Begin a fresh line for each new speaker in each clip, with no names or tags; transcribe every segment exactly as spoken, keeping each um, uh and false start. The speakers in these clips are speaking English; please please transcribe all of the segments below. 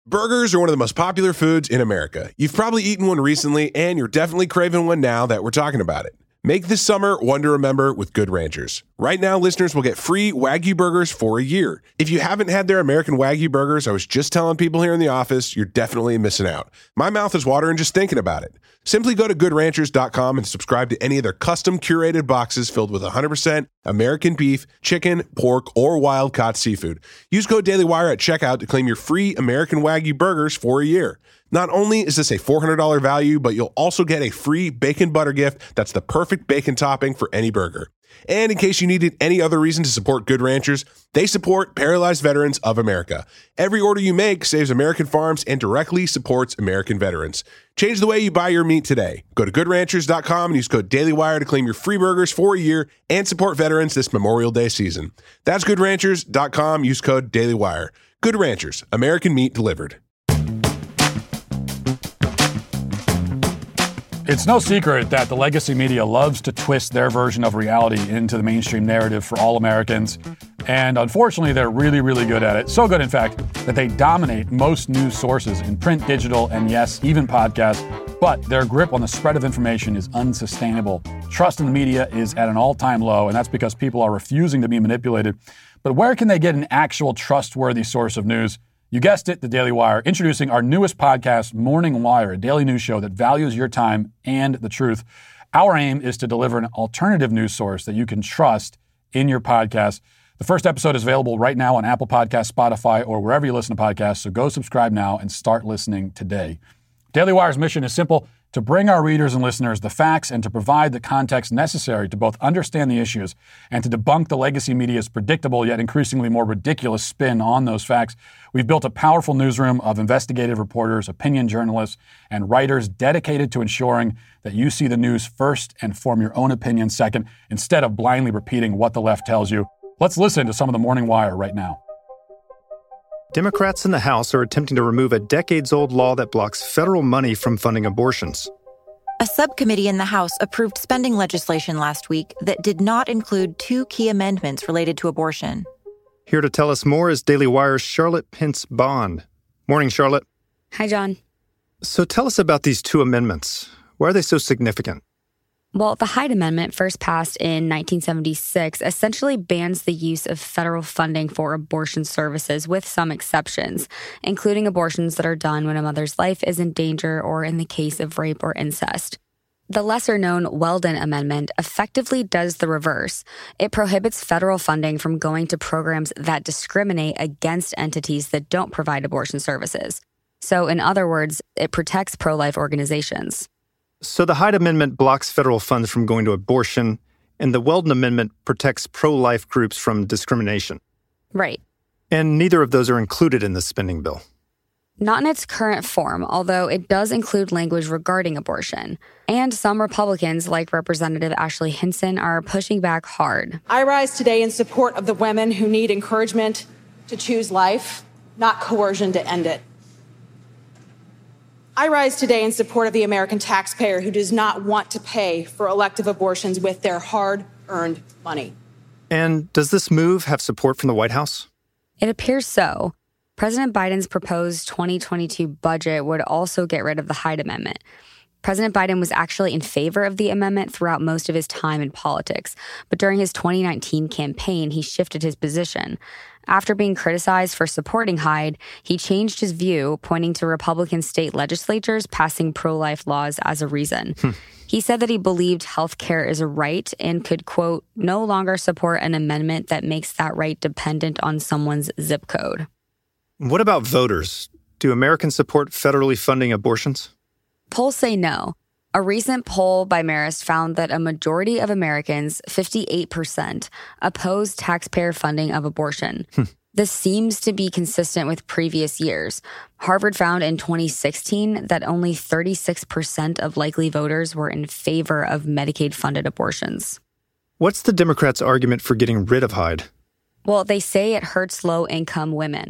Burgers are one of the most popular foods in America. You've probably eaten one recently, and you're definitely craving one now that we're talking about it. Make this summer one to remember with Good Ranchers. Right now, listeners will get free Wagyu burgers for a year. If you haven't had their American Wagyu burgers, I was just telling people here in the office, you're definitely missing out. My mouth is watering just thinking about it. Simply go to good ranchers dot com and subscribe to any of their custom curated boxes filled with one hundred percent American beef, chicken, pork, or wild-caught seafood. Use code DailyWire at checkout to claim your free American Wagyu burgers for a year. Not only is this a four hundred dollars value, but you'll also get a free bacon butter gift that's the perfect bacon topping for any burger. And in case you needed any other reason to support Good Ranchers, they support Paralyzed Veterans of America. Every order you make saves American farms and directly supports American veterans. Change the way you buy your meat today. Go to good ranchers dot com and use code DailyWire to claim your free burgers for a year and support veterans this Memorial Day season. That's good ranchers dot com. Use code DailyWire. Good Ranchers, American meat delivered.
It's no secret that the legacy media loves to twist their version of reality into the mainstream narrative for all Americans. And unfortunately, they're really, really good at it. So good, in fact, that they dominate most news sources in print, digital, and yes, even podcasts. But their grip on the spread of information is unsustainable. Trust in the media is at an all-time low, and that's because people are refusing to be manipulated. But where can they get an actual trustworthy source of news? You guessed it, The Daily Wire, introducing our newest podcast, Morning Wire, a daily news show that values your time and the truth. Our aim is to deliver an alternative news source that you can trust in your podcast. The first episode is available right now on Apple Podcasts, Spotify, or wherever you listen to podcasts, so go subscribe now and start listening today. Daily Wire's mission is simple: to bring our readers and listeners the facts and to provide the context necessary to both understand the issues and to debunk the legacy media's predictable yet increasingly more ridiculous spin on those facts. We've built a powerful newsroom of investigative reporters, opinion journalists, and writers dedicated to ensuring that you see the news first and form your own opinion second, instead of blindly repeating what the left tells you. Let's listen to some of the Morning Wire right now.
Democrats in the House are attempting to remove a decades-old law that blocks federal money from funding abortions.
A subcommittee in the House approved spending legislation last week that did not include two key amendments related to abortion.
Here to tell us more is Daily Wire's Charlotte Pence Bond. Morning, Charlotte.
Hi, John.
So tell us about these two amendments. Why are they so significant?
Well, the Hyde Amendment, first passed in nineteen seventy-six, essentially bans the use of federal funding for abortion services with some exceptions, including abortions that are done when a mother's life is in danger or in the case of rape or incest. The lesser-known Weldon Amendment effectively does the reverse. It prohibits federal funding from going to programs that discriminate against entities that don't provide abortion services. So, in other words, it protects pro-life organizations.
So the Hyde Amendment blocks federal funds from going to abortion, and the Weldon Amendment protects pro-life groups from discrimination.
Right.
And neither of those are included in the spending bill.
Not in its current form, although it does include language regarding abortion. And some Republicans, like Representative Ashley Hinson, are pushing back hard.
I rise today in support of the women who need encouragement to choose life, not coercion to end it. I rise today in support of the American taxpayer who does not want to pay for elective abortions with their hard-earned money.
And does this move have support from the White House?
It appears so. President Biden's proposed twenty twenty-two budget would also get rid of the Hyde Amendment. President Biden was actually in favor of the amendment throughout most of his time in politics, but during his twenty nineteen campaign, he shifted his position. After being criticized for supporting Hyde, he changed his view, pointing to Republican state legislatures passing pro-life laws as a reason. Hmm. He said that he believed health care is a right and could, quote, no longer support an amendment that makes that right dependent on someone's zip code.
What about voters? Do Americans support federally funding abortions?
Polls say no. A recent poll by Marist found that a majority of Americans, fifty-eight percent, oppose taxpayer funding of abortion. Hmm. This seems to be consistent with previous years. Harvard found in twenty sixteen that only thirty-six percent of likely voters were in favor of Medicaid-funded abortions.
What's the Democrats' argument for getting rid of Hyde?
Well, they say it hurts low-income women.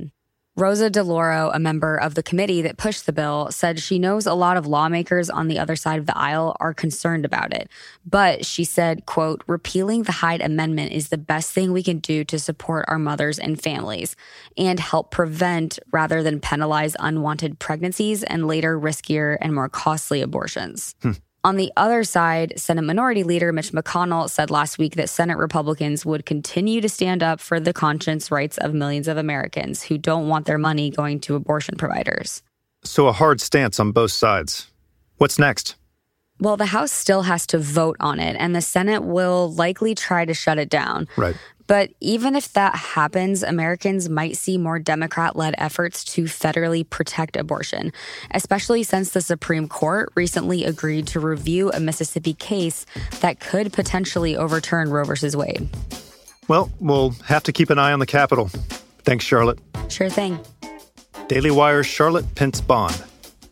Rosa DeLauro, a member of the committee that pushed the bill, said she knows a lot of lawmakers on the other side of the aisle are concerned about it. But she said, quote, repealing the Hyde Amendment is the best thing we can do to support our mothers and families and help prevent rather than penalize unwanted pregnancies and later riskier and more costly abortions. Hmm. On the other side, Senate Minority Leader Mitch McConnell said last week that Senate Republicans would continue to stand up for the conscience rights of millions of Americans who don't want their money going to abortion providers.
So a hard stance on both sides. What's next?
Well, the House still has to vote on it, and the Senate will likely try to shut it down.
Right.
But even if that happens, Americans might see more Democrat-led efforts to federally protect abortion, especially since the Supreme Court recently agreed to review a Mississippi case that could potentially overturn Roe versus Wade.
Well, we'll have to keep an eye on the Capitol. Thanks, Charlotte.
Sure thing.
Daily Wire's Charlotte Pence Bond.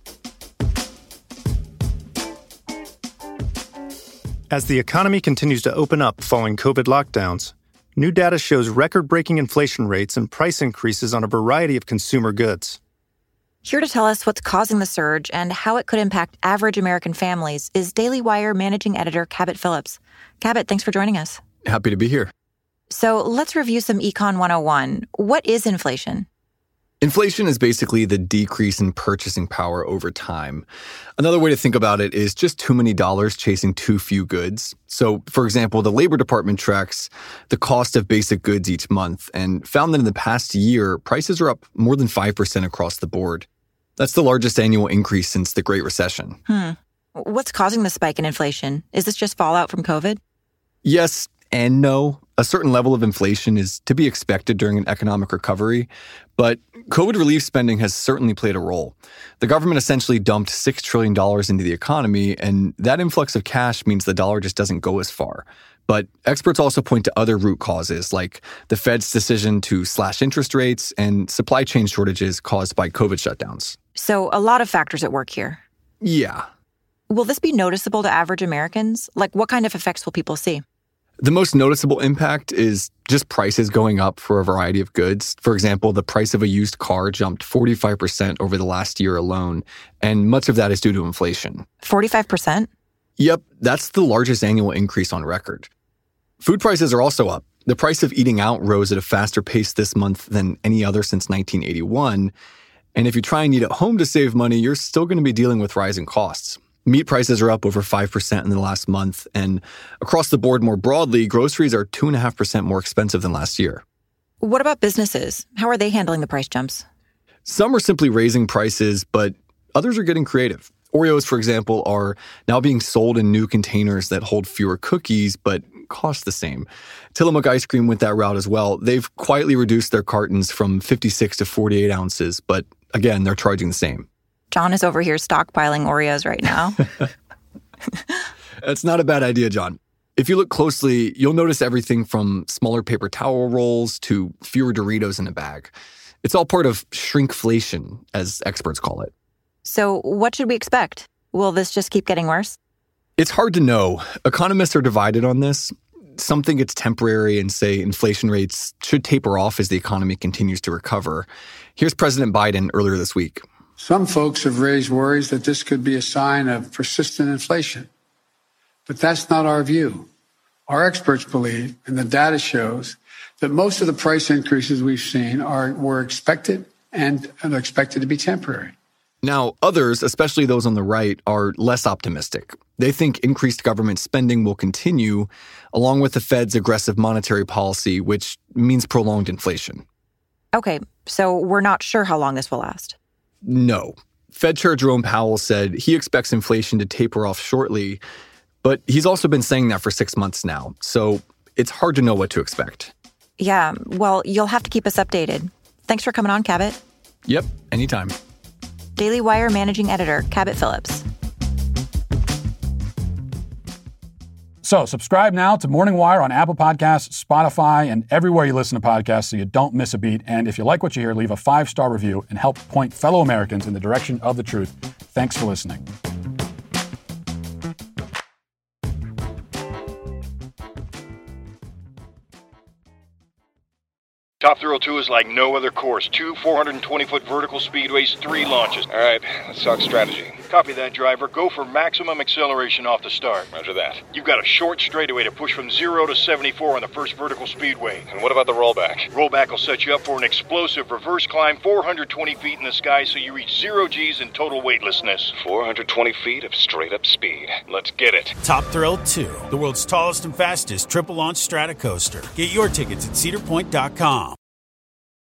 As the economy continues to open up following COVID lockdowns, new data shows record-breaking inflation rates and price increases on a variety of consumer goods.
Here to tell us what's causing the surge and how it could impact average American families is Daily Wire managing editor Cabot Phillips. Cabot, thanks for joining us.
Happy to be here.
So let's review some Econ one oh one. What is inflation?
Inflation is basically the decrease in purchasing power over time. Another way to think about it is just too many dollars chasing too few goods. So, for example, the Labor Department tracks the cost of basic goods each month and found that in the past year, prices are up more than five percent across the board. That's the largest annual increase since the Great Recession.
Hmm. What's causing the spike in inflation? Is this just fallout from COVID?
Yes and no. A certain level of inflation is to be expected during an economic recovery, but COVID relief spending has certainly played a role. The government essentially dumped six trillion dollars into the economy, and that influx of cash means the dollar just doesn't go as far. But experts also point to other root causes, like the Fed's decision to slash interest rates and supply chain shortages caused by COVID shutdowns.
So a lot of factors at work here.
Yeah.
Will this be noticeable to average Americans? Like, what kind of effects will people see?
The most noticeable impact is just prices going up for a variety of goods. For example, the price of a used car jumped forty-five percent over the last year alone, and much of that is due to inflation.
forty-five percent?
Yep, that's the largest annual increase on record. Food prices are also up. The price of eating out rose at a faster pace this month than any other since nineteen eighty-one. And if you try and eat at home to save money, you're still going to be dealing with rising costs. Meat prices are up over five percent in the last month, and across the board more broadly, groceries are two point five percent more expensive than last year.
What about businesses? How are they handling the price jumps?
Some are simply raising prices, but others are getting creative. Oreos, for example, are now being sold in new containers that hold fewer cookies, but cost the same. Tillamook Ice Cream went that route as well. They've quietly reduced their cartons from fifty-six to forty-eight ounces, but again, they're charging the same.
John is over here stockpiling Oreos right now.
That's not a bad idea, John. If you look closely, you'll notice everything from smaller paper towel rolls to fewer Doritos in a bag. It's all part of shrinkflation, as experts call it.
So what should we expect? Will this just keep getting worse?
It's hard to know. Economists are divided on this. Some think it's temporary and say inflation rates should taper off as the economy continues to recover. Here's President Biden earlier this week.
Some folks have raised worries that this could be a sign of persistent inflation. But that's not our view. Our experts believe, and the data shows, that most of the price increases we've seen are were expected and are expected to be temporary.
Now, others, especially those on the right, are less optimistic. They think increased government spending will continue, along with the Fed's aggressive monetary policy, which means prolonged inflation.
Okay, so we're not sure how long this will last.
No. Fed Chair Jerome Powell said he expects inflation to taper off shortly, but he's also been saying that for six months now, so it's hard to know what to expect.
Yeah, well, you'll have to keep us updated. Thanks for coming on, Cabot.
Yep, anytime.
Daily Wire managing editor, Cabot Phillips.
So subscribe now to Morning Wire on Apple Podcasts, Spotify, and everywhere you listen to podcasts so you don't miss a beat. And if you like what you hear, leave a five-star review and help point fellow Americans in the direction of the truth. Thanks for listening.
Top Top Thrill two is like no other course. Two four hundred twenty foot vertical speedways, three launches.
All right, let's talk strategy.
Copy that, driver. Go for maximum acceleration off the start.
Roger that.
You've got a short straightaway to push from zero to seventy-four on the first vertical speedway.
And what about the rollback?
Rollback will set you up for an explosive reverse climb four hundred twenty feet in the sky so you reach zero G's in total weightlessness.
four hundred twenty feet of straight-up speed. Let's get it.
Top Thrill two, the world's tallest and fastest triple-launch strata coaster. Get your tickets at cedar point dot com.